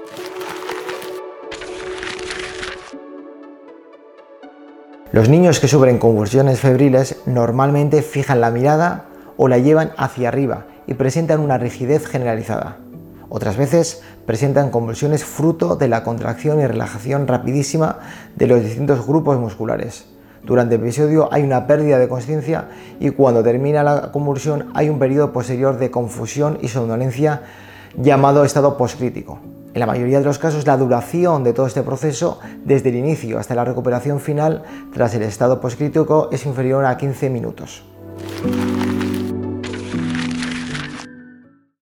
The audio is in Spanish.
Los niños que sufren convulsiones febriles normalmente fijan la mirada o la llevan hacia arriba y presentan una rigidez generalizada. Otras veces presentan convulsiones fruto de la contracción y relajación rapidísima de los distintos grupos musculares. Durante el episodio hay una pérdida de consciencia y cuando termina la convulsión hay un periodo posterior de confusión y somnolencia llamado estado poscrítico. En la mayoría de los casos, la duración de todo este proceso, desde el inicio hasta la recuperación final tras el estado poscrítico, es inferior a 15 minutos.